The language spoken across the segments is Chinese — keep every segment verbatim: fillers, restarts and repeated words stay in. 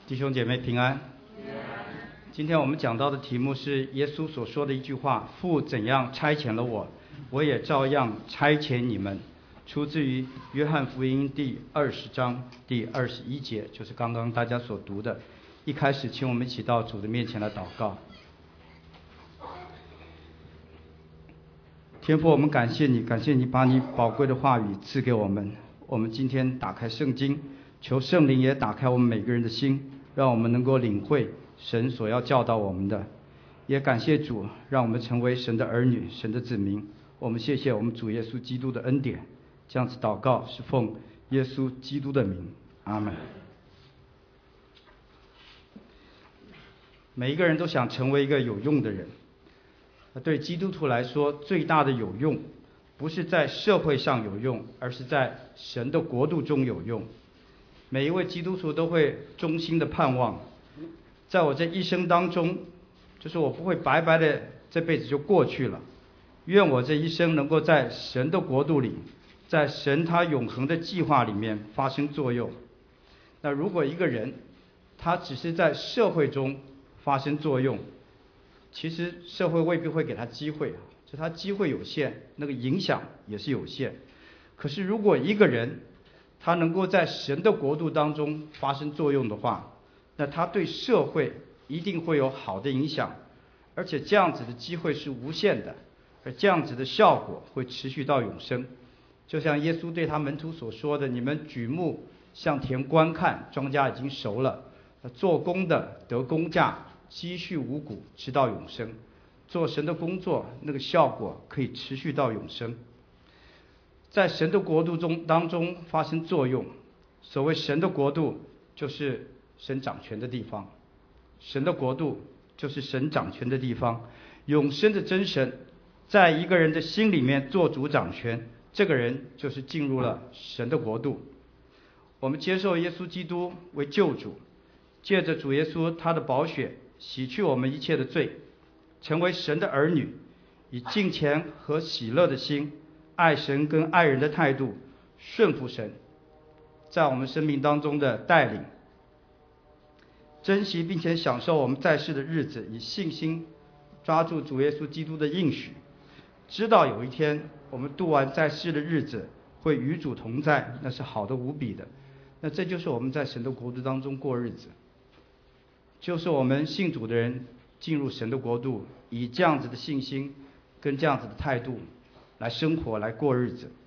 弟兄姐妹平安。今天我们讲到的题目是耶稣所说的一句话：父怎样差遣了我，我也照样差遣你们。出自于约翰福音第二十章第二十一节，就是刚刚大家所读的。一开始请我们一起到主的面前来祷告。天父，我们感谢你，感谢你把你宝贵的话语赐给我们。我们今天打开圣经，求圣灵也打开我们每个人的心，让我们能够领会神所要教导我们的。也感谢主，让我们成为神的儿女，神的子民。我们谢谢我们主耶稣基督的恩典。这样子祷告是奉耶稣基督的名，阿们。每一个人都想成为一个有用的人。对基督徒来说，最大的有用不是在社会上有用，而是在神的国度中有用。每一位基督徒都会衷心的盼望，在我这一生当中，就是我不会白白的这辈子就过去了。愿我这一生能够在神的国度里，在神他永恒的计划里面发生作用。那如果一个人他只是在社会中发生作用，其实社会未必会给他机会，就他机会有限，那个影响也是有限。可是如果一个人他能够在神的国度当中发生作用的话，那他对社会一定会有好的影响，而且这样子的机会是无限的，而这样子的效果会持续到永生。就像耶稣对他门徒所说的：你们举目向田观看，庄稼已经熟了，做工的得工价，积蓄五谷，直到永生。做神的工作，那个效果可以持续到永生。在神的国度中当中发生作用。所谓神的国度，就是神掌权的地方。神的国度就是神掌权的地方。永生的真神在一个人的心里面做主掌权，这个人就是进入了神的国度。我们接受耶稣基督为救主，借着主耶稣他的宝血洗去我们一切的罪，成为神的儿女，以敬虔和喜乐的心，爱神跟爱人的态度，顺服神在我们生命当中的带领，珍惜并且享受我们在世的日子，以信心抓住主耶稣基督的应许，知道有一天我们度完在世的日子会与主同在，那是好的无比的。那这就是我们在神的国度当中过日子，就是我们信主的人进入神的国度，以这样子的信心跟这样子的态度来生活，来过日子。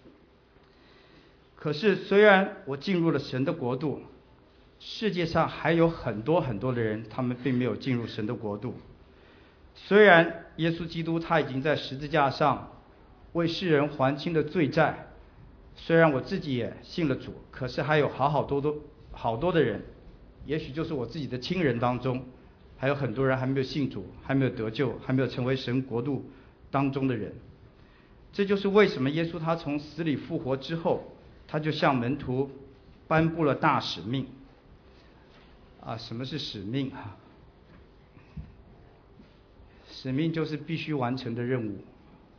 可是虽然我进入了神的国度，世界上还有很多很多的人，他们并没有进入神的国度。虽然耶稣基督他已经在十字架上为世人还清了罪债，虽然我自己也信了主，可是还有好好多多好多的人，也许就是我自己的亲人当中，还有很多人还没有信主，还没有得救，还没有成为神国度当中的人。这就是为什么耶稣他从死里复活之后，他就向门徒颁布了大使命。啊，什么是使命啊？使命就是必须完成的任务。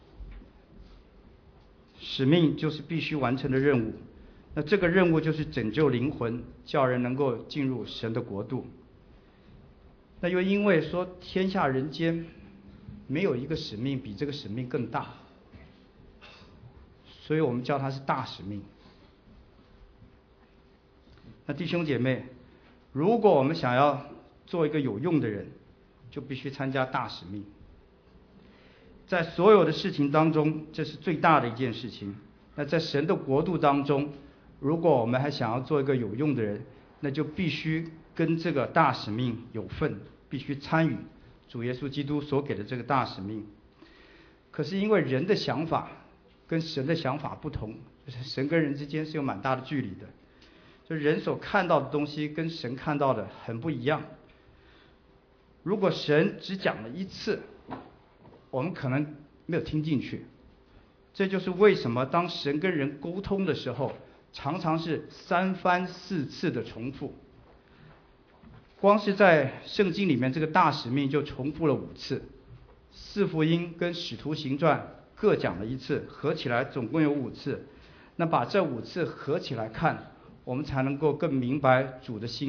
使命就是必须完成的任务。那这个任务就是拯救灵魂，叫人能够进入神的国度。那又因为说天下人间没有一个使命比这个使命更大，所以我们叫它是大使命。那弟兄姐妹，如果我们想要做一个有用的人，就必须参加大使命。在所有的事情当中，这是最大的一件事情。那在神的国度当中，如果我们还想要做一个有用的人，那就必须跟这个大使命有份，必须参与主耶稣基督所给的这个大使命。可是因为人的想法跟神的想法不同，就是神跟人之间是有蛮大的距离的，就人所看到的东西跟神看到的很不一样。如果神只讲了一次，我们可能没有听进去。这就是为什么当神跟人沟通的时候，常常是三番四次的重复。光是在圣经里面，这个大使命就重复了五次。四福音跟使徒行传各讲了一次，合起来总共有五次。那把这五次合起来看，我们才能够更明白主的心意，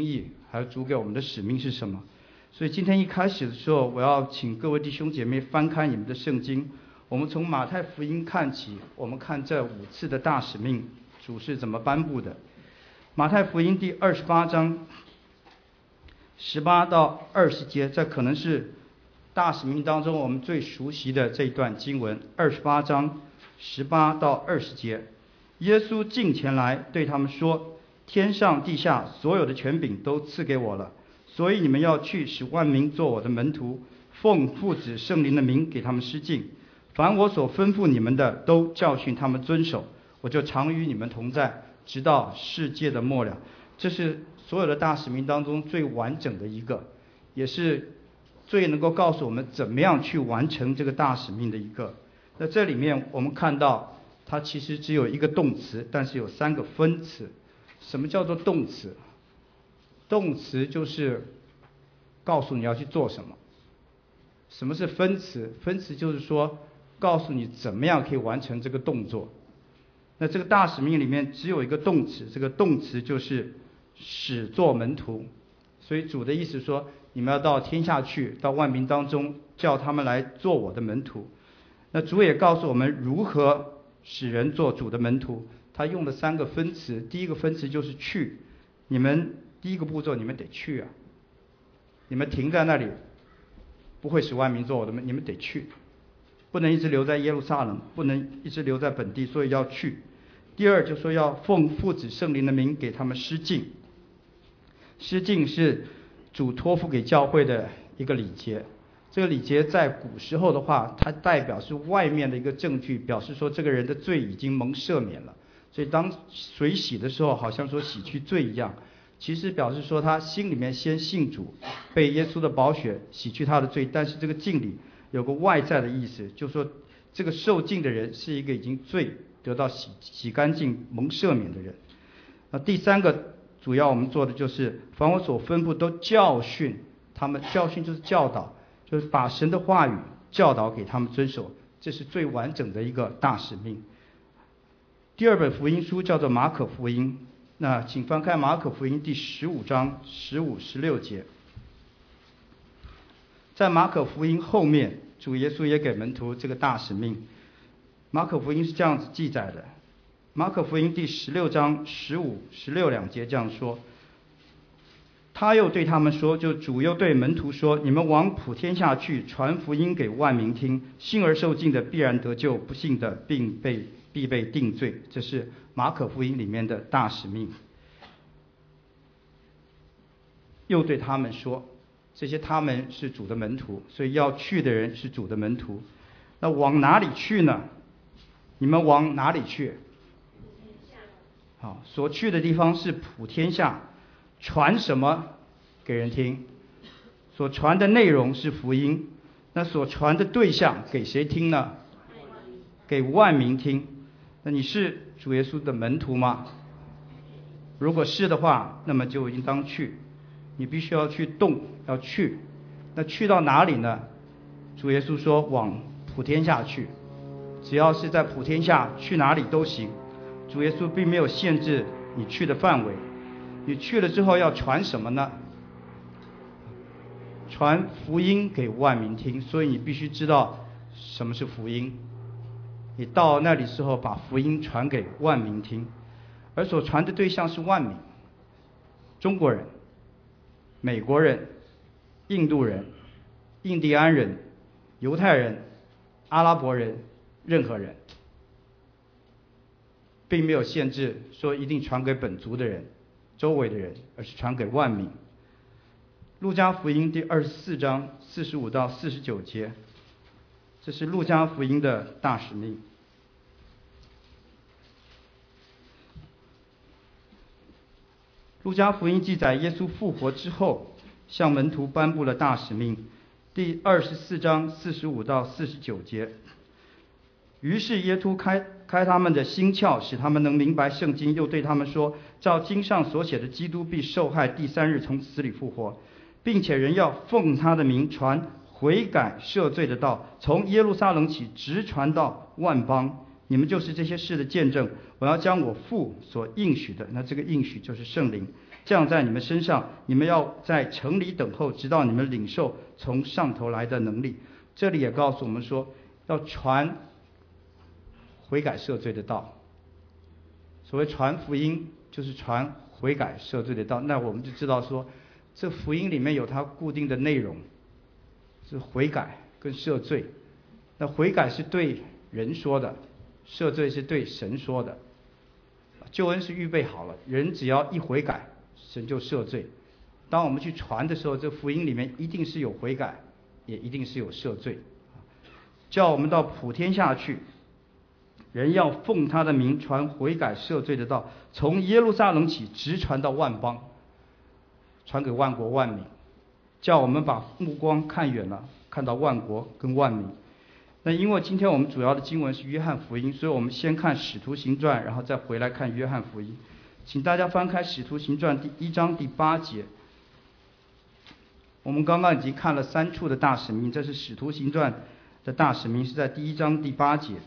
还有主给我们的使命是什么。所以今天一开始的时候，我要请各位弟兄姐妹翻开你们的圣经，我们从马太福音看起，我们看这五次的大使命主是怎么颁布的。马太福音第二十八章十八到二十节，这可能是大使命当中我们最熟悉的这一段经文。二十八章十八到二十节，耶稣近前来对他们说，天上地下所有的权柄都赐给我了，所以你们要去，使万民做我的门徒，奉父子圣灵的名给他们施浸，凡我所吩咐你们的都教训他们遵守，我就常与你们同在，直到世界的末了。这是所有的大使命当中最完整的一个，也是最能够告诉我们怎么样去完成这个大使命的一个。那这里面我们看到它其实只有一个动词，但是有三个分词。什么叫做动词？动词就是告诉你要去做什么。什么是分词？分词就是说告诉你怎么样可以完成这个动作。那这个大使命里面只有一个动词，这个动词就是使作门徒。所以主的意思说，你们要到天下去，到万民当中，叫他们来做我的门徒。那主也告诉我们如何使人做主的门徒，他用了三个分词。第一个分词就是去，你们第一个步骤你们得去啊，你们停在那里不会使万民做我的门，你们得去，不能一直留在耶路撒冷，不能一直留在本地，所以要去。第二就说要奉父子圣灵的名给他们施浸。施浸是主托付给教会的一个礼节，这个礼节在古时候的话，它代表是外面的一个证据，表示说这个人的罪已经蒙赦免了。所以当水洗的时候，好像说洗去罪一样，其实表示说他心里面先信主，被耶稣的宝血洗去他的罪。但是这个浸礼有个外在的意思，就是说这个受浸的人是一个已经罪得到洗洗干净蒙赦免的人。那第三个主要我们做的就是凡我所吩咐都教训他们，教训就是教导，就是把神的话语教导给他们遵守，这是最完整的一个大使命。第二本福音书叫做马可福音，那请翻开马可福音第十五章十五十六节。在马可福音后面，主耶稣也给门徒这个大使命。马可福音是这样子记载的，马可福音第十六章十五十六两节这样说，他又对他们说，就主又对门徒说，你们往普天下去，传福音给万民听，信而受浸的必然得救，不信的并被必被定罪。这是马可福音里面的大使命。又对他们说，这些他们是主的门徒，所以要去的人是主的门徒。那往哪里去呢？你们往哪里去？好，所去的地方是普天下。传什么给人听？所传的内容是福音。那所传的对象给谁听呢？给万民听。那你是主耶稣的门徒吗？如果是的话，那么就应当去，你必须要去动，要去。那去到哪里呢？主耶稣说往普天下去，只要是在普天下，去哪里都行。主耶稣并没有限制你去的范围。你去了之后要传什么呢？传福音给万民听，所以你必须知道什么是福音。你到那里之后，把福音传给万民听，而所传的对象是万民，中国人、美国人、印度人、印第安人、犹太人、阿拉伯人，任何人，并没有限制说一定传给本族的人、周围的人，而是传给万民。路加福音第二十四章四十五到四十九节，这是路加福音的大使命。路加福音记载耶稣复活之后，向门徒颁布了大使命。第二十四章四十五到四十九节，于是耶稣开开他们的心窍，使他们能明白圣经，又对他们说，照经上所写的，基督必受害，第三日从死里复活，并且人要奉他的名传悔改赦罪的道，从耶路撒冷起，直传到万邦。你们就是这些事的见证。我要将我父所应许的，那这个应许就是圣灵， 降在你们身上，你们要在城里等候，直到你们领受从上头来的能力。这里也告诉我们说，要传悔改赦罪的道。所谓传福音，就是传悔改赦罪的道。那我们就知道说，这福音里面有它固定的内容，是悔改跟赦罪。那悔改是对人说的，赦罪是对神说的。救恩是预备好了，人只要一悔改，神就赦罪。当我们去传的时候，这福音里面一定是有悔改，也一定是有赦罪。叫我们到普天下去，人要奉他的名传悔改赦罪的道，从耶路撒冷起，直传到万邦，传给万国万民。叫我们把目光看远了，看到万国跟万民。那因为今天我们主要的经文是约翰福音，所以我们先看使徒行传，然后再回来看约翰福音。请大家翻开使徒行传第一章第八节。我们刚刚已经看了三处的大使命，这是使徒行传的大使命，是在第一章第八节。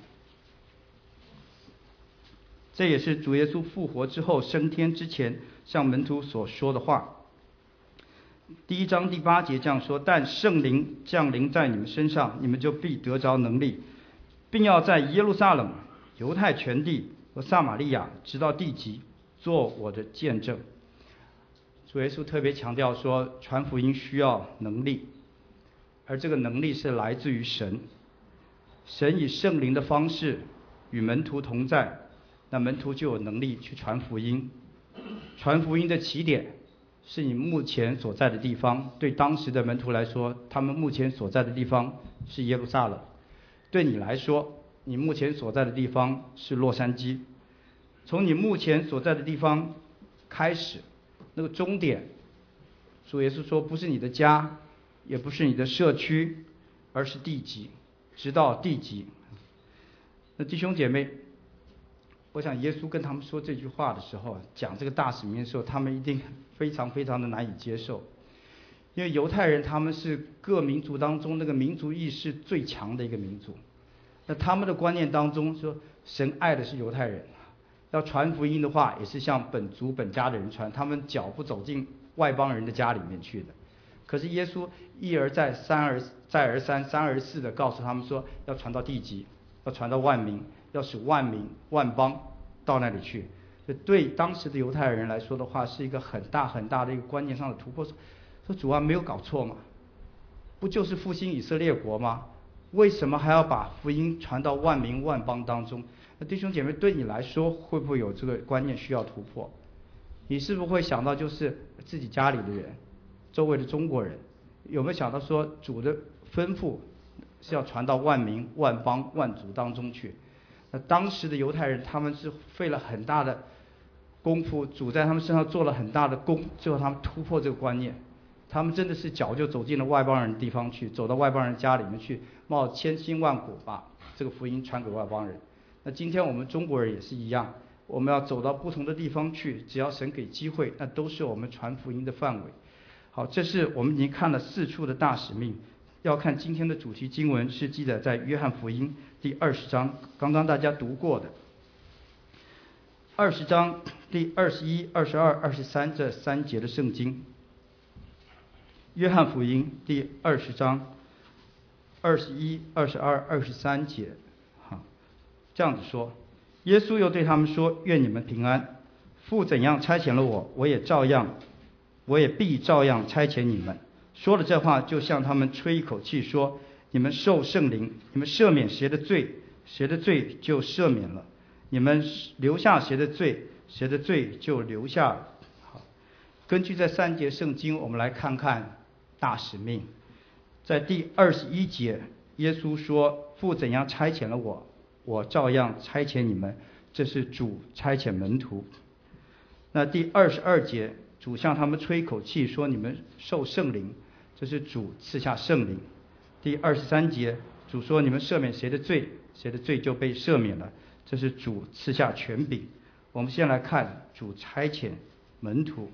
这也是主耶稣复活之后升天之前向门徒所说的话。第一章第八节这样说：但圣灵降临在你们身上，你们就必得着能力，并要在耶路撒冷、犹太全地和撒玛利亚直到地极做我的见证。主耶稣特别强调说，传福音需要能力，而这个能力是来自于神。神以圣灵的方式与门徒同在，那门徒就有能力去传福音。传福音的起点是你目前所在的地方。对当时的门徒来说，他们目前所在的地方是耶路撒冷。对你来说，你目前所在的地方是洛杉矶。从你目前所在的地方开始，那个终点，主耶稣说不是你的家，也不是你的社区，而是地极，直到地极。那弟兄姐妹，我想耶稣跟他们说这句话的时候，讲这个大使命的时候，他们一定非常非常的难以接受。因为犹太人他们是各民族当中那个民族意识最强的一个民族，那他们的观念当中说，神爱的是犹太人，要传福音的话也是向本族本家的人传，他们脚不走进外邦人的家里面去的。可是耶稣一而再三而再而三三而四的告诉他们说，要传到地极，要传到万民，要使万民万邦到那里去。这对当时的犹太人来说的话，是一个很大很大的一个观念上的突破。说主啊，没有搞错吗？不就是复兴以色列国吗？为什么还要把福音传到万民万邦当中？那弟兄姐妹，对你来说会不会有这个观念需要突破？你是不是会想到就是自己家里的人，周围的中国人？有没有想到说主的吩咐是要传到万民万邦万族当中去？那当时的犹太人他们是费了很大的功夫，主在他们身上做了很大的功，最后他们突破这个观念。他们真的是脚就走进了外邦人的地方去，走到外邦人家里面去，冒千辛万苦把这个福音传给外邦人。那今天我们中国人也是一样，我们要走到不同的地方去，只要神给机会，那都是我们传福音的范围。好，这是我们已经看了四处的大使命。要看今天的主题经文是记载在约翰福音第二十章，刚刚大家读过的二十章第二十一、二十二、二十三这三节的圣经。约翰福音第二十章二十一、二十二、二十三节，哈，这样子说。耶稣又对他们说：愿你们平安。父怎样差遣了我，我也照样，我也必照样差遣你们。说了这话，就向他们吹一口气，说：你们受圣灵，你们赦免谁的罪，谁的罪就赦免了；你们留下谁的罪，谁的罪就留下了。好，根据这三节圣经，我们来看看大使命。在第二十一节，耶稣说：父怎样差遣了我，我照样差遣你们。这是主差遣门徒。那第二十二节，主向他们吹一口气，说：你们受圣灵，这是主赐下圣灵。第二十三节，主说：你们赦免谁的罪，谁的罪就被赦免了，这是主赐下权柄。我们先来看主差遣门徒。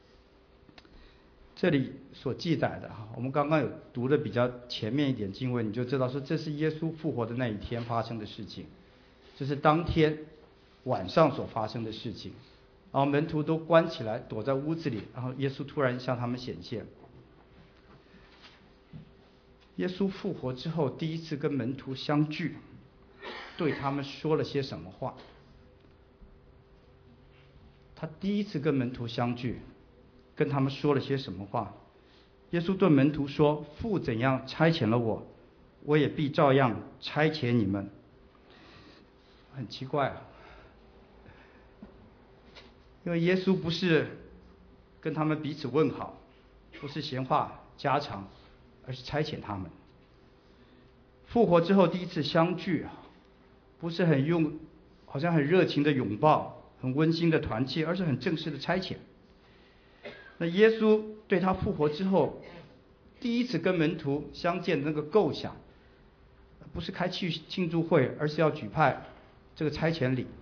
这里所记载的，我们刚刚有读的比较前面一点经文，你就知道说这是耶稣复活的那一天发生的事情，这是当天晚上所发生的事情。 然后门徒都关起来，躲在屋子里，然后耶稣突然向他们显现。耶稣复活之后，第一次跟门徒相聚，对他们说了些什么话？他第一次跟门徒相聚，跟他们说了些什么话？耶稣对门徒说：“父怎样差遣了我，我也必照样差遣你们。”很奇怪啊，因为耶稣不是跟他们彼此问好，不是闲话家常，而是差遣他们。复活之后第一次相聚啊，不是很用，好像很热情的拥抱，很温馨的团契，而是很正式的差遣。那耶稣对他复活之后第一次跟门徒相见的那个构想，不是开庆庆祝会，而是要举派这个差遣礼。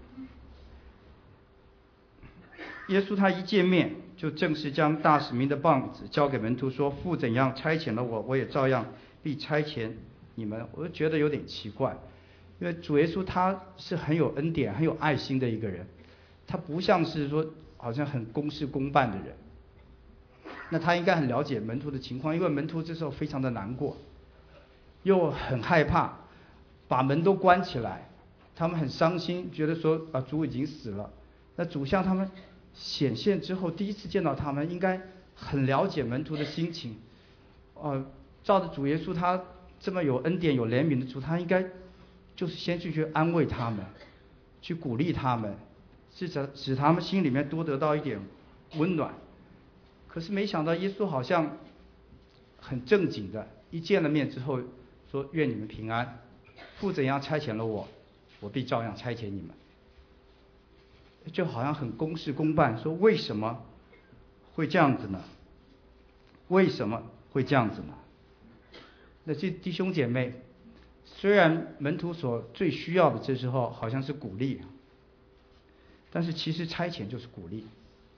耶稣他一见面就正式将大使命的棒子交给门徒，说：“父怎样差遣了我，我也照样必差遣你们。”我就觉得有点奇怪，因为主耶稣他是很有恩典、很有爱心的一个人，他不像是说好像很公事公办的人。那他应该很了解门徒的情况，因为门徒这时候非常的难过，又很害怕，把门都关起来，他们很伤心，觉得说啊主已经死了。那主向他们显现之后，第一次见到他们，应该很了解门徒的心情。呃，照着主耶稣他这么有恩典、有怜悯的主，他应该就是先去去安慰他们，去鼓励他们，是使使他们心里面多得到一点温暖。可是没想到耶稣好像很正经的，一见了面之后说：“愿你们平安，父怎样差遣了我，我必照样差遣你们。”就好像很公事公办，说为什么会这样子呢？为什么会这样子呢？那些弟兄姐妹，虽然门徒所最需要的这时候好像是鼓励，但是其实差遣就是鼓励。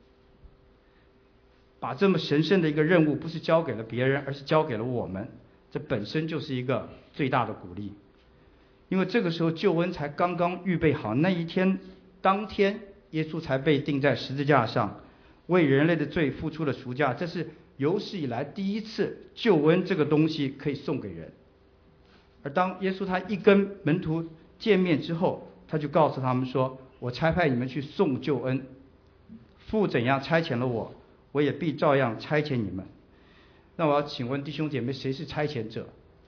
把这么神圣的一个任务不是交给了别人，而是交给了我们，这本身就是一个最大的鼓励。因为这个时候救恩才刚刚预备好，那一天当天耶稣才被钉在十字架上，为人类的罪付出了赎价，这是有史以来第一次救恩这个东西可以送给人。而当耶稣他一跟门徒见面之后，他就告诉他们说：“我差派你们去送救恩，父怎样差遣了我，我也必照样差遣你们。”那我要请问弟兄姐妹，谁是差遣者？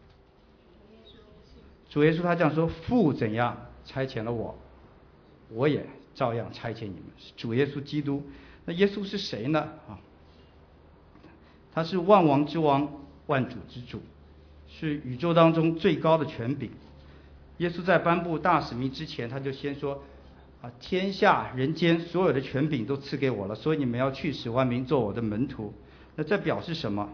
主耶稣他这样说：“父怎样差遣了我，我也照样差遣你们。”主耶稣基督。那耶稣是谁呢？啊，他是万王之王，万主之主，是宇宙当中最高的权柄。耶稣在颁布大使命之前，他就先说：“啊，天下人间所有的权柄都赐给我了，所以你们要去使万民做我的门徒。”那这表示什么？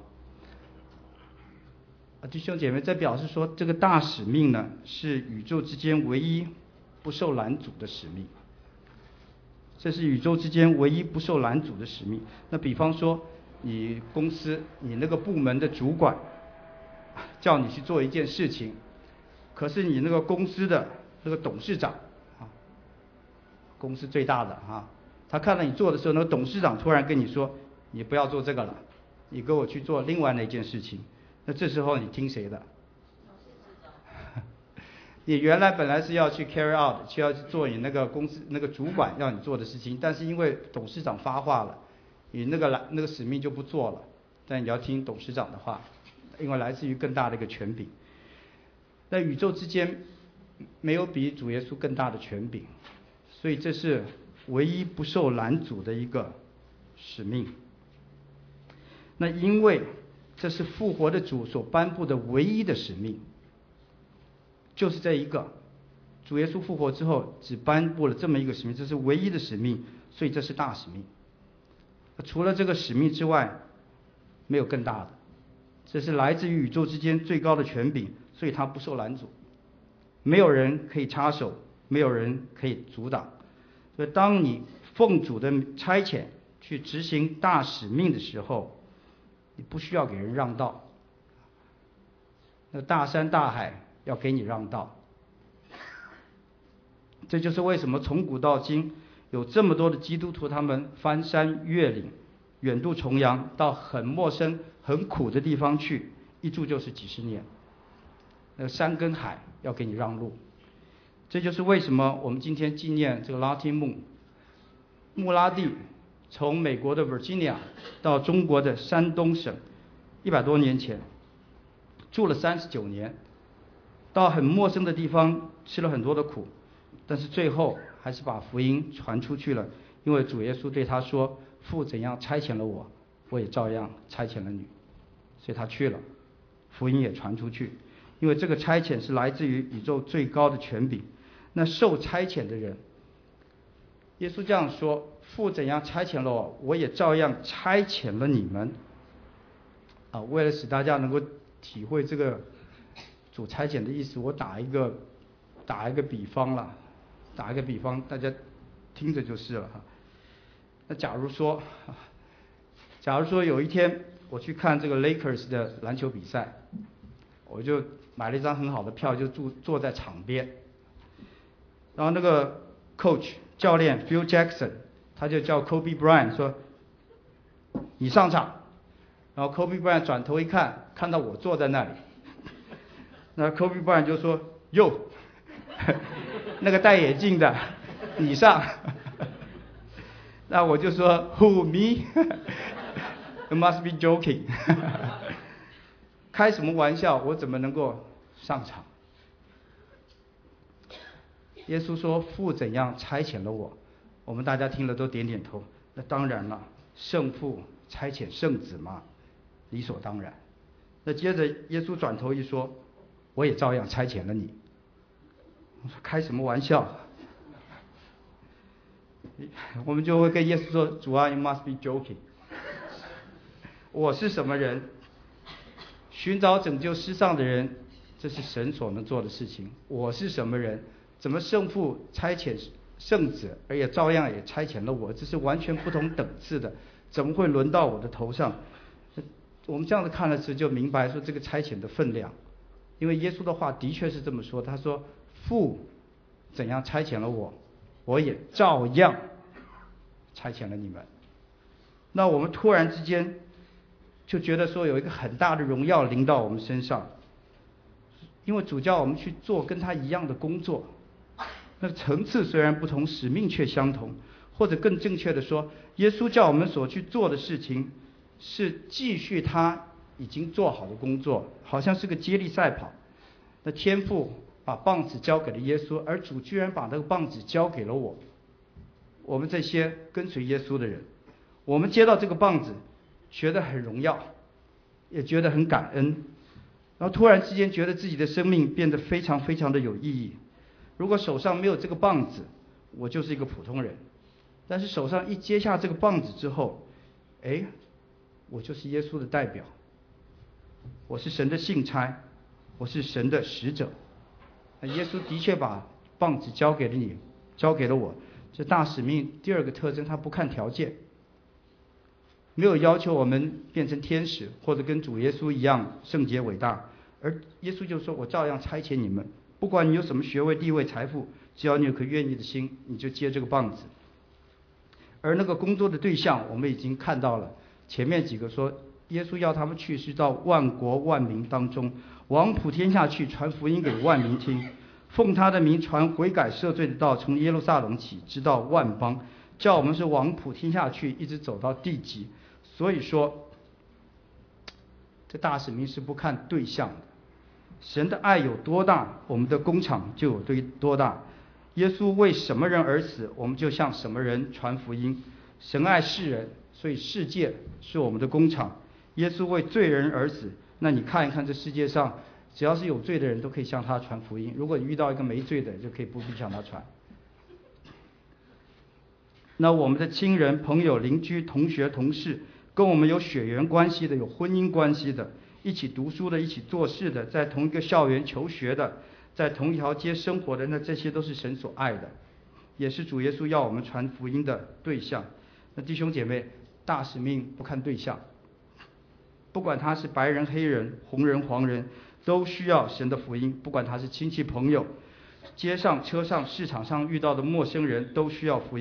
啊，弟兄姐妹，这表示说这个大使命呢，是宇宙之间唯一不受拦阻的使命。这是宇宙之间唯一不受拦阻的使命。那比方说，你公司你那个部门的主管叫你去做一件事情，可是你那个公司的那个董事长啊，公司最大的啊，他看到你做的时候，那个董事长突然跟你说：“你不要做这个了，你跟我去做另外那件事情。”那这时候你听谁的？你原来本来是要去 carry out， 去要去做你那个公司那个主管要你做的事情，但是因为董事长发话了，你那个来那个使命就不做了。但你要听董事长的话，因为来自于更大的一个权柄。那宇宙之间没有比主耶稣更大的权柄，所以这是唯一不受拦阻的一个使命。那因为这是复活的主所颁布的唯一的使命，就是这一个。主耶稣复活之后只颁布了这么一个使命，这是唯一的使命，所以这是大使命。除了这个使命之外，没有更大的。这是来自于宇宙之间最高的权柄，所以它不受拦阻，没有人可以插手，没有人可以阻挡。所以当你奉主的差遣去执行大使命的时候，你不需要给人让道，那大山大海要给你让道。这就是为什么从古到今有这么多的基督徒，他们翻山越岭，远渡重洋，到很陌生、很苦的地方去，一住就是几十年。那个山跟海要给你让路，这就是为什么我们今天纪念这个拉丁穆穆拉蒂，从美国的 Virginia 到中国的山东省，一百多年前住了三十九年，到很陌生的地方吃了很多的苦，但是最后还是把福音传出去了，因为主耶稣对他说：“父怎样差遣了我，我也照样差遣了你。”所以他去了，福音也传出去。因为这个差遣是来自于宇宙最高的权柄。那受差遣的人，耶稣这样说：“父怎样差遣了我，我也照样差遣了你们。”啊，为了使大家能够体会这个主差遣的意思，我打一个打一个比方了，打一个比方，大家听着就是了哈。那假如说，假如说有一天我去看这个 Lakers 的篮球比赛，我就买了一张很好的票，就坐坐在场边。然后那个 coach 教练 Phil Jackson 他就叫 Kobe Bryant 说：“你上场。”然后 Kobe Bryant 转头一看，看到我坐在那里，那 Kobe Bryant 就说：“哟，那个戴眼镜的，你上。”那我就说 ：“Who me? You must be joking 。”开什么玩笑？我怎么能够上场？耶稣说：“父怎样差遣了我。”我们大家听了都点点头。那当然了，圣父差遣圣子嘛，理所当然。那接着耶稣转头一说：“我也照样差遣了你。”我说：“开什么玩笑？”我们就会跟耶稣说：“主啊 ，You must be joking。”我是什么人？寻找拯救世上的人，这是神所能做的事情。我是什么人？怎么圣父差遣圣子，而也照样也差遣了我？这是完全不同等次的，怎么会轮到我的头上？我们这样子看了时，就明白说这个差遣的分量。因为耶稣的话的确是这么说，他说：“父怎样差遣了我，我也照样差遣了你们。”那我们突然之间就觉得说有一个很大的荣耀临到我们身上，因为主叫我们去做跟他一样的工作，那层次虽然不同，使命却相同。或者更正确的说，耶稣叫我们所去做的事情是继续他已经做好的工作，好像是个接力赛跑。那天父把棒子交给了耶稣，而主居然把那个棒子交给了我。我们这些跟随耶稣的人，我们接到这个棒子觉得很荣耀，也觉得很感恩，然后突然之间觉得自己的生命变得非常非常的有意义。如果手上没有这个棒子，我就是一个普通人。但是手上一接下这个棒子之后，哎，我就是耶稣的代表，我是神的信差，我是神的使者。那耶稣的确把棒子交给了你，交给了我。这大使命第二个特征，他不看条件，没有要求我们变成天使或者跟主耶稣一样圣洁伟大，而耶稣就说：“我照样差遣你们，不管你有什么学位、地位、财富，只要你有颗愿意的心，你就接这个棒子。”而那个工作的对象，我们已经看到了。前面几个说，耶稣要他们去是到万国万民当中，往普天下去，传福音给万民听，奉他的名传悔改赦罪的道，从耶路撒冷起，直到万邦，叫我们是往普天下去，一直走到地极。所以说，这大使命是不看对象的。神的爱有多大，我们的工厂就有多大。耶稣为什么人而死，我们就向什么人传福音。神爱世人，所以世界是我们的工厂。耶稣为罪人而死，那你看一看这世界上，只要是有罪的人都可以向他传福音。如果你遇到一个没罪的，就可以不必向他传。那我们的亲人、朋友、邻居、同学、同事，跟我们有血缘关系的，有婚姻关系的，一起读书的，一起做事的，在同一个校园求学的，在同一条街生活的，那这些都是神所爱的，也是主耶稣要我们传福音的对象。那弟兄姐妹，大使命不看对象，不管他是白人、黑人、红人、黄人，都需要神的福音。不管他是亲戚朋友，街上、车上、市场上遇到的陌生人，都需要福音。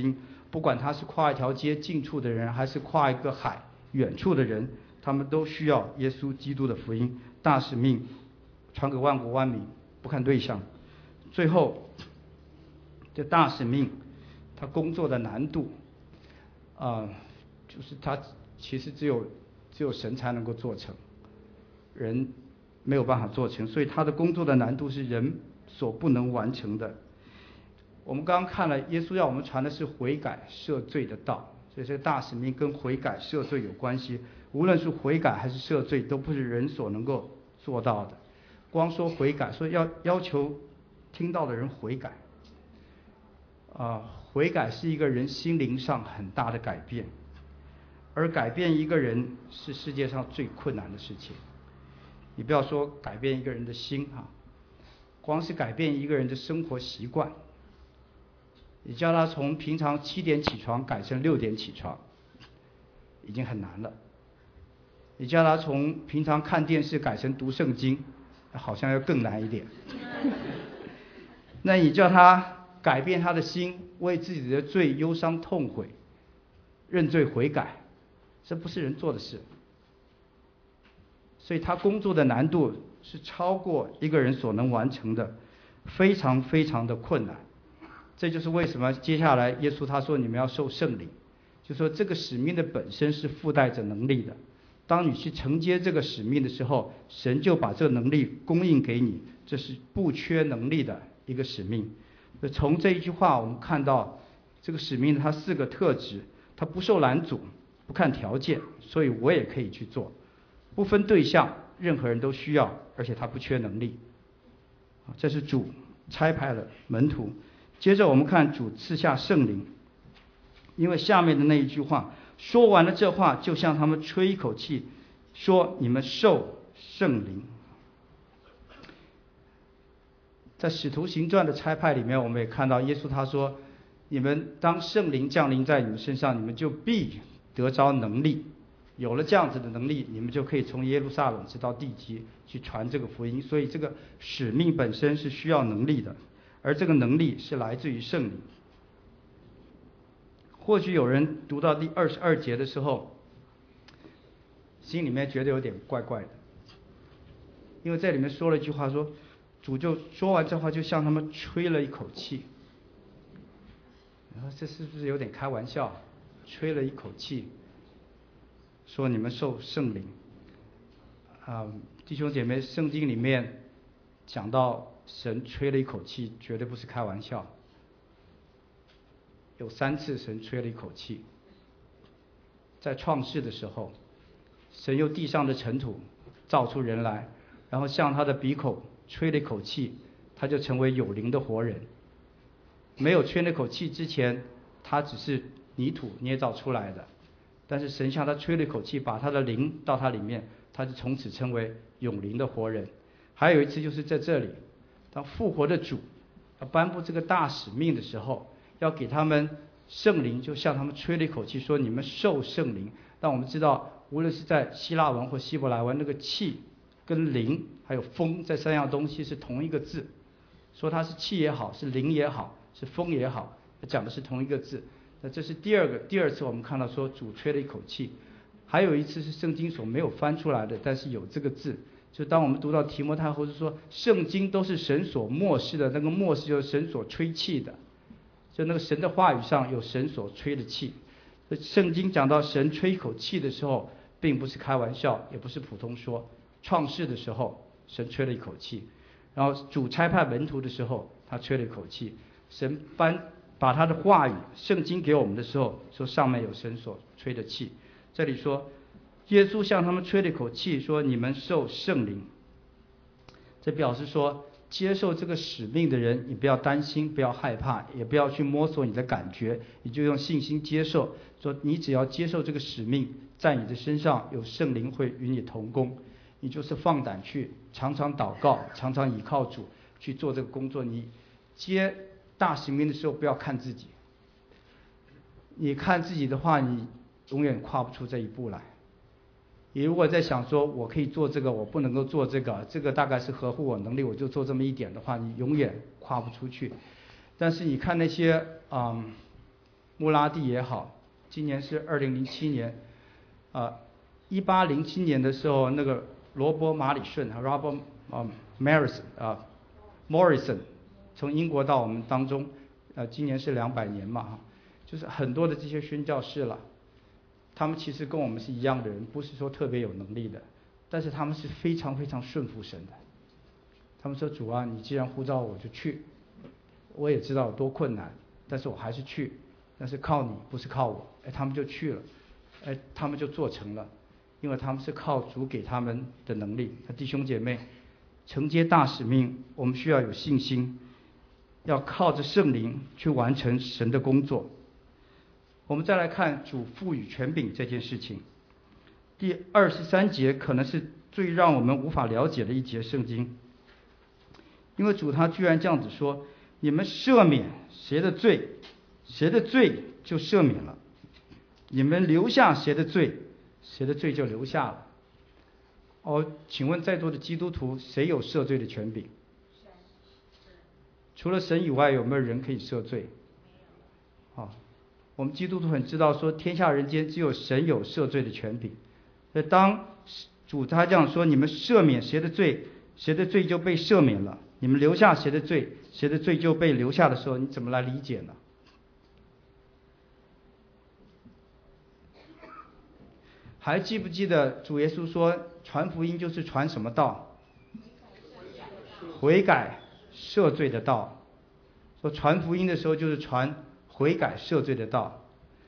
不管他是跨一条街近处的人，还是跨一个海远处的人，他们都需要耶稣基督的福音大使命传给万国万民，不看对象。最后这大使命他工作的难度啊、呃，就是他其实只有只有神才能够做成，人没有办法做成，所以他的工作的难度是人所不能完成的。我们刚刚看了，耶稣要我们传的是悔改赦罪的道，所以这个大使命跟悔改赦罪有关系。无论是悔改还是赦罪，都不是人所能够做到的。光说悔改，所以要要求听到的人悔改啊、呃，悔改是一个人心灵上很大的改变，而改变一个人是世界上最困难的事情。你不要说改变一个人的心啊，光是改变一个人的生活习惯，你叫他从平常七点起床改成六点起床，已经很难了。你叫他从平常看电视改成读圣经，好像要更难一点。那你叫他改变他的心，为自己的罪忧伤痛悔，认罪悔改，这不是人做的事。所以他工作的难度是超过一个人所能完成的，非常非常的困难。这就是为什么接下来耶稣他说你们要受圣灵，就说这个使命的本身是附带着能力的。当你去承接这个使命的时候，神就把这个能力供应给你，这是不缺能力的一个使命。从这一句话我们看到这个使命它四个特质，它不受拦阻，不看条件，所以我也可以去做，不分对象，任何人都需要，而且它不缺能力。这是主差派了门徒。接着我们看主赐下圣灵，因为下面的那一句话说完了，这话就向他们吹一口气，说你们受圣灵。在使徒行传的差派里面，我们也看到耶稣他说，你们当圣灵降临在你们身上，你们就必得着能力。有了这样子的能力，你们就可以从耶路撒冷直到地极去传这个福音。所以这个使命本身是需要能力的，而这个能力是来自于圣灵。或许有人读到第二十二节的时候，心里面觉得有点怪怪的，因为在里面说了一句话，说主就说完这话就向他们吹了一口气。然后这是不是有点开玩笑？吹了一口气，说你们受圣灵啊、呃，弟兄姐妹，圣经里面讲到神吹了一口气，绝对不是开玩笑。有三次神吹了一口气，在创世的时候，神用地上的尘土造出人来，然后向他的鼻口吹了一口气，他就成为有灵的活人。没有吹那口气之前，他只是泥土捏造出来的，但是神向他吹了一口气，把他的灵到他里面，他就从此成为有灵的活人。还有一次就是在这里，当复活的主要颁布这个大使命的时候，要给他们圣灵，就向他们吹了一口气，说你们受圣灵。但我们知道，无论是在希腊文或希伯来文，那个气跟灵还有风这三样东西是同一个字，说它是气也好，是灵也好，是风也好，讲的是同一个字。那这是第二个第二次我们看到说主吹了一口气。还有一次是圣经所没有翻出来的，但是有这个字，就当我们读到提摩太后书说圣经都是神所默示的，那个默示就是神所吹气的，就那个神的话语上有神所吹的气。圣经讲到神吹一口气的时候，并不是开玩笑，也不是普通说。创世的时候神吹了一口气，然后主差派门徒的时候他吹了一口气，神颁把他的话语圣经给我们的时候，说上面有神所吹的气。这里说耶稣向他们吹了一口气，说你们受圣灵。这表示说接受这个使命的人，你不要担心，不要害怕，也不要去摸索你的感觉，你就用信心接受，说你只要接受这个使命，在你的身上有圣灵会与你同工，你就是放胆去常常祷告，常常倚靠主去做这个工作。你接大使命的时候不要看自己，你看自己的话，你永远跨不出这一步来。你如果在想说我可以做这个，我不能够做这个，这个大概是合乎我能力，我就做这么一点的话，你永远跨不出去。但是你看那些嗯穆拉蒂也好，今年是二零零七年，啊，一八零七年的时候，那个罗伯马里顺 （Robert 啊 Morrison 啊 Morrison） 从英国到我们当中，呃，今年是两百年嘛哈，就是很多的这些宣教士了，他们其实跟我们是一样的人，不是说特别有能力的，但是他们是非常非常顺服神的。他们说：“主啊，你既然呼召我就去，我也知道有多困难，但是我还是去。但是靠你，不是靠我。”哎，他们就去了，哎，他们就做成了，因为他们是靠主给他们的能力。弟兄姐妹，承接大使命，我们需要有信心，要靠着圣灵去完成神的工作。我们再来看主赋予权柄这件事情，第二十三节可能是最让我们无法了解的一节圣经。因为主他居然这样子说：“你们赦免谁的罪，谁的罪就赦免了；你们留下谁的罪，谁的罪就留下了。”哦，请问在座的基督徒，谁有赦罪的权柄？除了神以外，有没有人可以赦罪？啊，我们基督徒很知道说，天下人间只有神有赦罪的权柄。所以当主他这样说：“你们赦免谁的罪，谁的罪就被赦免了。你们留下谁的罪，谁的罪就被留下”的时候，你怎么来理解呢？还记不记得主耶稣说，传福音就是传什么道？悔改赦罪的道。说传福音的时候就是传悔改赦罪的道。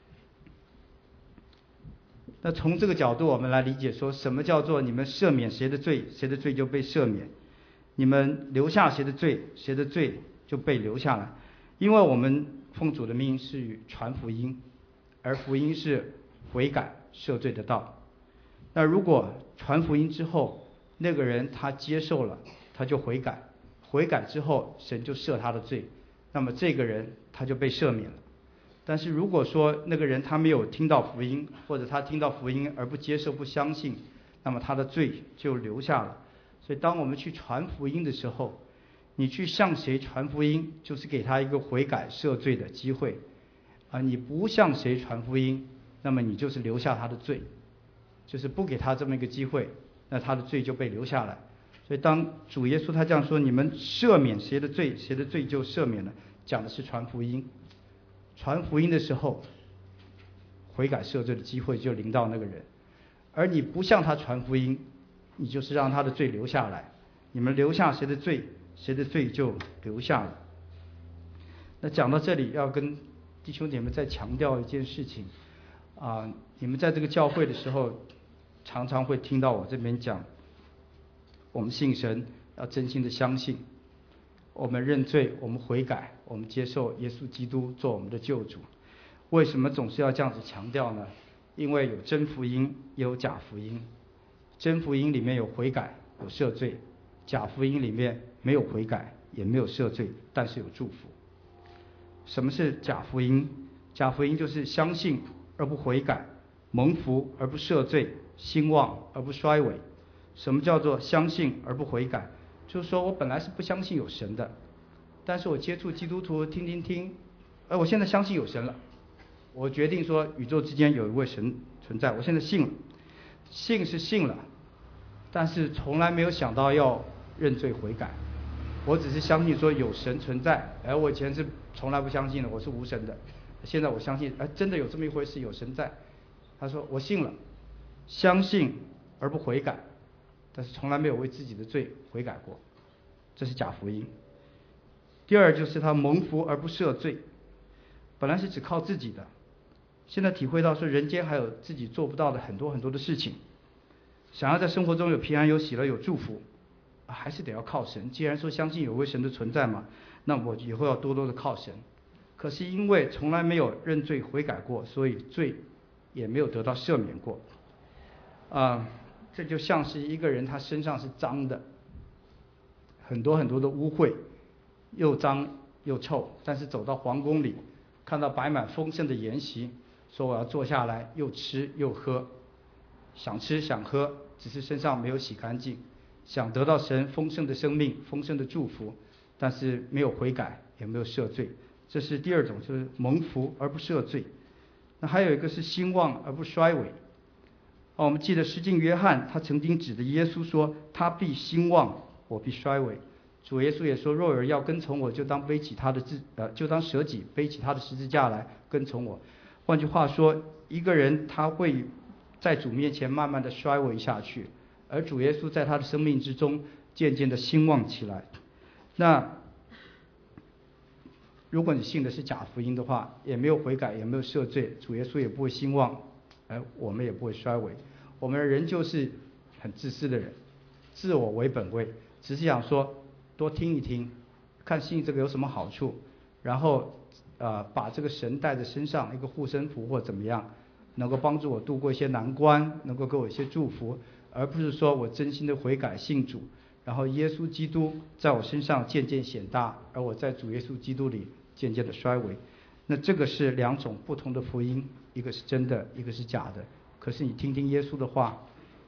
那从这个角度我们来理解说，什么叫做你们赦免谁的罪，谁的罪就被赦免；你们留下谁的罪，谁的罪就被留下来。因为我们奉主的命是传福音，而福音是悔改赦罪的道。那如果传福音之后，那个人他接受了，他就悔改，悔改之后神就赦他的罪，那么这个人他就被赦免了。但是如果说那个人他没有听到福音，或者他听到福音而不接受不相信，那么他的罪就留下了。所以当我们去传福音的时候，你去向谁传福音，就是给他一个悔改赦罪的机会啊！你不向谁传福音，那么你就是留下他的罪，就是不给他这么一个机会，那他的罪就被留下来。所以当主耶稣他这样说：“你们赦免谁的罪，谁的罪就赦免了”，讲的是传福音。传福音的时候，悔改赦罪的机会就临到那个人，而你不向他传福音，你就是让他的罪留下来。你们留下谁的罪，谁的罪就留下了。那讲到这里，要跟弟兄姐妹再强调一件事情啊、呃，你们在这个教会的时候，常常会听到我这边讲，我们信神要真心的相信，我们认罪，我们悔改，我们接受耶稣基督做我们的救主。为什么总是要这样子强调呢？因为有真福音，也有假福音。真福音里面有悔改，有赦罪；假福音里面没有悔改，也没有赦罪，但是有祝福。什么是假福音？假福音就是相信而不悔改，蒙福而不赦罪，兴旺而不衰微。什么叫做相信而不悔改？就是说我本来是不相信有神的，但是我接触基督徒听听听，而我现在相信有神了，我决定说宇宙之间有一位神存在，我现在信了。信是信了，但是从来没有想到要认罪悔改。我只是相信说有神存在，而我以前是从来不相信的，我是无神的。现在我相信，哎，真的有这么一回事，有神在。他说我信了，相信而不悔改，但是从来没有为自己的罪悔改过，这是假福音。第二就是他蒙福而不赦罪，本来是只靠自己的，现在体会到说人间还有自己做不到的很多很多的事情，想要在生活中有平安有喜乐有祝福，还是得要靠神。既然说相信有位神的存在嘛，那我以后要多多的靠神。可是因为从来没有认罪悔改过，所以罪也没有得到赦免过啊、呃，这就像是一个人他身上是脏的，很多很多的污秽，又脏又臭，但是走到皇宫里看到摆满丰盛的筵席，说我要坐下来又吃又喝，想吃想喝，只是身上没有洗干净，想得到神丰盛的生命丰盛的祝福，但是没有悔改也没有赦罪， 这是第二种，就是蒙福而不赦罪。那还有一个是兴旺而不衰微。哦，我们记得施浸约翰他曾经指着耶稣说，他必兴旺，我必衰微。主耶稣也说，若有人要跟从我，就当背起他的自呃，就当舍己，背起他的十字架来跟从我。换句话说，一个人他会在主面前慢慢的衰微下去，而主耶稣在他的生命之中渐渐的兴旺起来。那如果你信的是假福音的话，也没有悔改，也没有赦罪，主耶稣也不会兴旺，而我们也不会衰微。我们人就是很自私的人，自我为本位，只是想说多听一听，看信这个有什么好处，然后呃把这个神带在身上，一个护身符或怎么样，能够帮助我度过一些难关，能够给我一些祝福，而不是说我真心的悔改信主，然后耶稣基督在我身上渐渐显大，而我在主耶稣基督里渐渐的衰微。那这个是两种不同的福音，一个是真的，一个是假的。可是你听听耶稣的话，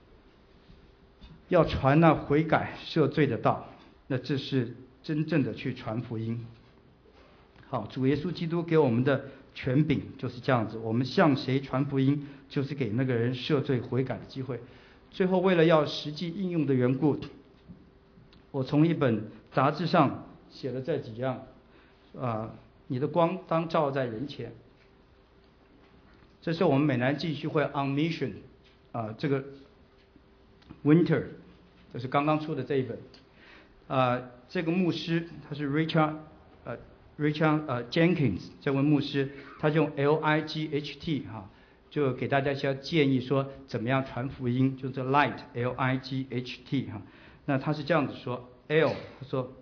要传那悔改赦罪的道，那这是真正的去传福音。好，主耶稣基督给我们的权柄就是这样子，我们向谁传福音，就是给那个人赦罪悔改的机会。最后为了要实际应用的缘故，我从一本杂志上写了这几样啊、呃，你的光当照在人前。这是我们美南继续会 On Mission 啊、呃，这个 Winter， 这是刚刚出的这一本。啊、呃，这个牧师他是 Richard 呃 Richard 呃 Jenkins 这位牧师，他用 L I G H T 哈、啊，就给大家一些建议说怎么样传福音，就是 Light L I G H T 哈、啊。那他是这样子说 ，L 他说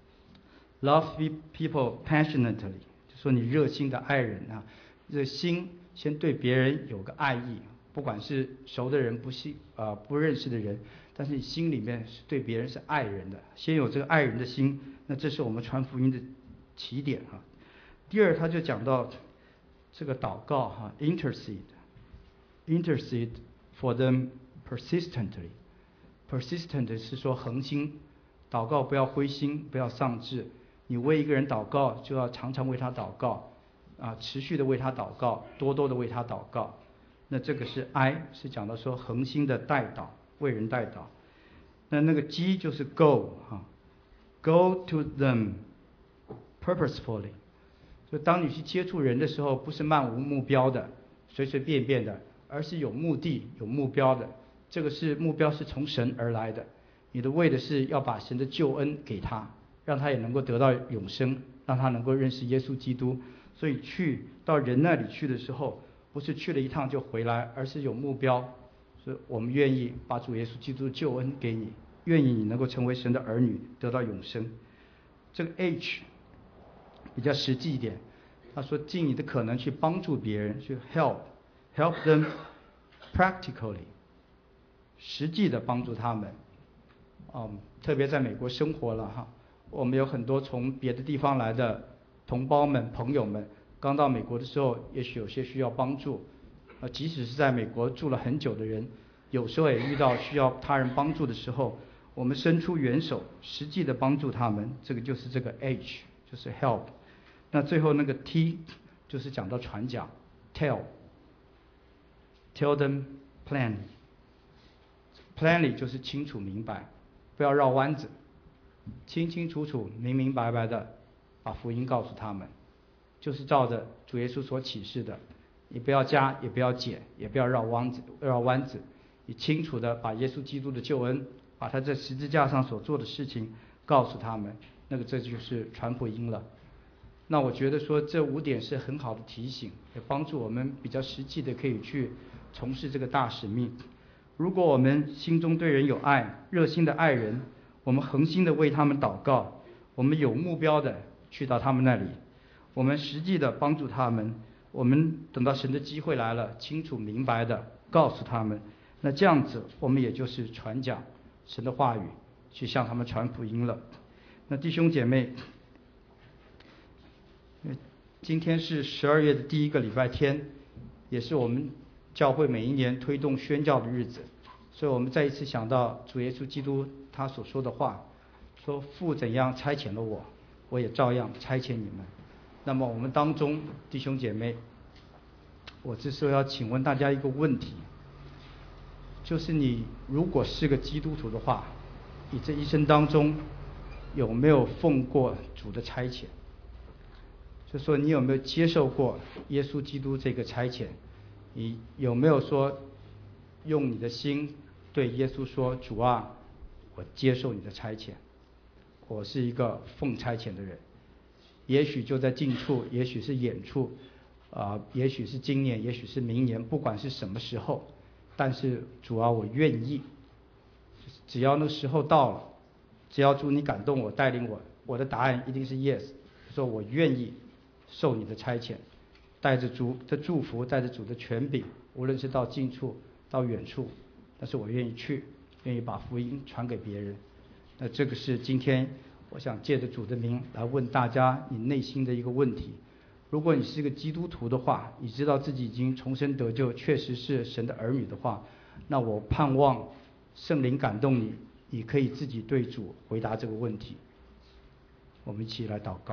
Love people passionately， 就说你热心的爱人啊，这心。先对别人有个爱意，不管是熟的人不信啊、呃、不认识的人，但是你心里面是对别人是爱人的，先有这个爱人的心，那这是我们传福音的起点哈。第二，他就讲到这个祷告哈 ，intercede intercede for them persistently persistent 是说恒心，祷告不要灰心，不要丧志，你为一个人祷告就要常常为他祷告。啊，持续的为他祷告，多多的为他祷告。那这个是 I， 是讲到说恒心的代祷，为人代祷。那那个 G 就是 Go 哈 ，Go to them purposefully。就当你去接触人的时候，不是漫无目标的，随随便便的，而是有目的、有目标的。这个是目标是从神而来的，你的为的是要把神的救恩给他，让他也能够得到永生，让他能够认识耶稣基督。所以去到人那里去的时候，不是去了一趟就回来，而是有目标。所以我们愿意把主耶稣基督的救恩给你，愿意你能够成为神的儿女，得到永生。这个 H 比较实际一点，他说尽你的可能去帮助别人，去 help help them practically， 实际的帮助他们。嗯，特别在美国生活了哈，我们有很多从别的地方来的同胞们、朋友们，刚到美国的时候，也许有些需要帮助。呃，即使是在美国住了很久的人，有时候也遇到需要他人帮助的时候，我们伸出援手，实际的帮助他们。这个就是这个 H， 就是 help。那最后那个 T， 就是讲到传讲 ，tell，tell them plainly。plainly 就是清楚明白，不要绕弯子，清清楚楚、明明白白的。把福音告诉他们，就是照着主耶稣所启示的，你不要加，也不要减，也不要绕弯子，绕弯子，你清楚的把耶稣基督的救恩，把他在十字架上所做的事情告诉他们，那个这就是传福音了。那我觉得说这五点是很好的提醒，也帮助我们比较实际的可以去从事这个大使命。如果我们心中对人有爱，热心的爱人，我们恒心的为他们祷告，我们有目标的去到他们那里，我们实际的帮助他们，我们等到神的机会来了，清楚明白的告诉他们，那这样子我们也就是传讲神的话语，去向他们传福音了。那弟兄姐妹，今天是十二月的第一个礼拜天，也是我们教会每一年推动宣教的日子，所以我们再一次想到主耶稣基督他所说的话，说父怎样差遣了我，我也照样差遣你们。 那么我们当中弟兄姐妹，我这时候要请问大家一个问题，就是你如果是个基督徒的话，你这一生当中有没有奉过主的差遣？就说你有没有接受过耶稣基督这个差遣？你有没有说用你的心对耶稣说，主啊，我接受你的差遣，我是一个奉差遣的人。也许就在近处，也许是远处，啊、呃，也许是今年，也许是明年，不管是什么时候，但是主啊，我愿意，只要那时候到了，只要主你感动我，带领我，我的答案一定是 yes， 说我愿意受你的差遣，带着主的祝福，带着主的权柄，无论是到近处到远处，但是我愿意去，愿意把福音传给别人。那这个是今天我想借着主的名来问大家你内心的一个问题。如果你是个基督徒的话，你知道自己已经重生得救，确实是神的儿女的话，那我盼望圣灵感动你，你可以自己对主回答这个问题。我们一起来祷告。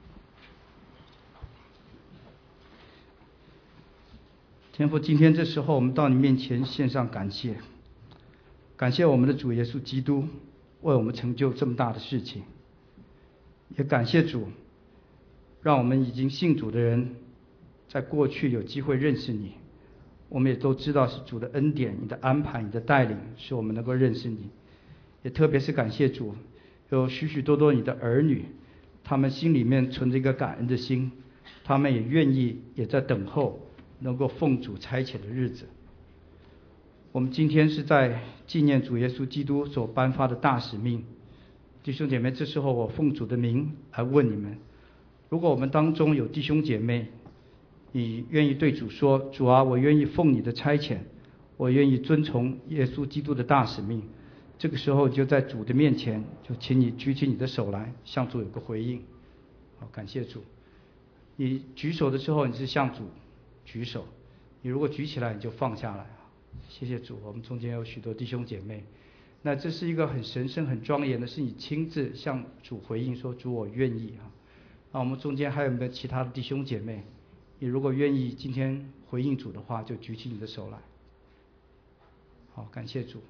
天父，今天这时候我们到你面前献上感谢，感谢我们的主耶稣基督为我们成就这么大的事情，也感谢主让我们已经信主的人在过去有机会认识你，我们也都知道是主的恩典，你的安排，你的带领使我们能够认识你。也特别是感谢主有许许多多你的儿女，他们心里面存着一个感恩的心，他们也愿意也在等候能够奉主差遣的日子。我们今天是在纪念主耶稣基督所颁发的大使命。弟兄姐妹，这时候我奉主的名来问你们，如果我们当中有弟兄姐妹，你愿意对主说，主啊，我愿意奉你的差遣，我愿意遵从耶稣基督的大使命，这个时候就在主的面前，就请你举起你的手来，向主有个回应。好，感谢主。你举手的时候，你是向主举手，你如果举起来，你就放下来。谢谢主。我们中间有许多弟兄姐妹，那这是一个很神圣很庄严的，是你亲自向主回应说，主我愿意啊。那我们中间还有没有其他的弟兄姐妹，你如果愿意今天回应主的话，就举起你的手来。好，感谢主。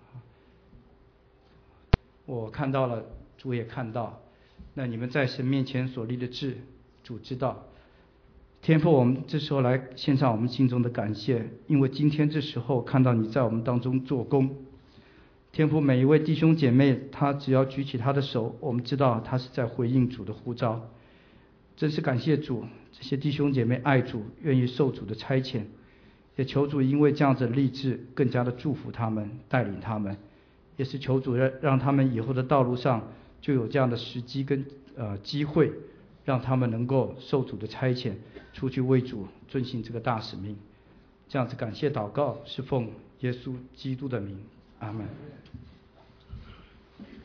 我看到了，主也看到，那你们在神面前所立的志，主知道。天父，我们这时候来献上我们心中的感谢，因为今天这时候看到你在我们当中做工。天父，每一位弟兄姐妹，他只要举起他的手，我们知道他是在回应主的呼召。真是感谢主，这些弟兄姐妹爱主，愿意受主的差遣，也求主因为这样子的立志，更加的祝福他们，带领他们，也是求主让让他们以后的道路上就有这样的时机跟呃机会，让他们能够受主的差遣，出去为主遵行这个大使命。这样子感谢祷告，是奉耶稣基督的名，阿们。